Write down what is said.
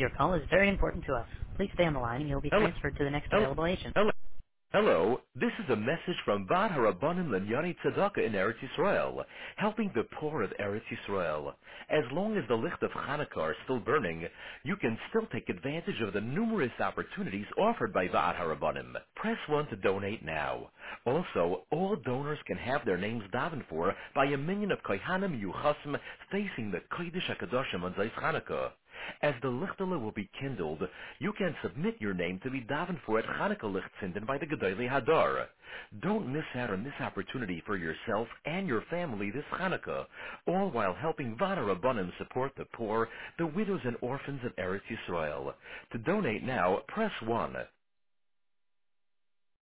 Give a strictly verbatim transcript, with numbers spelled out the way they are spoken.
Your call is very important to us. Please stay on the line and you'll be Hello, transferred to the next hello, available agent. hello. Hello, this is a message from Bad Harabanim Lanyani Tzedakah in Eretz Yisrael, helping the poor of Eretz Yisrael. As long as the licht of Hanukkah are still burning, you can still take advantage of the numerous opportunities offered by Bad Harabanim. Press one to donate now. Also, all donors can have their names davened for by a minion of Kohanim Yuchasim facing the Kodesh HaKadoshim on Zayis Hanukkah. As the Lichtele will be kindled, you can submit your name to be davened for at Chanukah Lichtzinden by the Gedolei Hadar. Don't miss out on this opportunity for yourself and your family this Chanukah, all while helping Vana Rabbanim support the poor, the widows and orphans of Eretz Yisrael. To donate now, press one.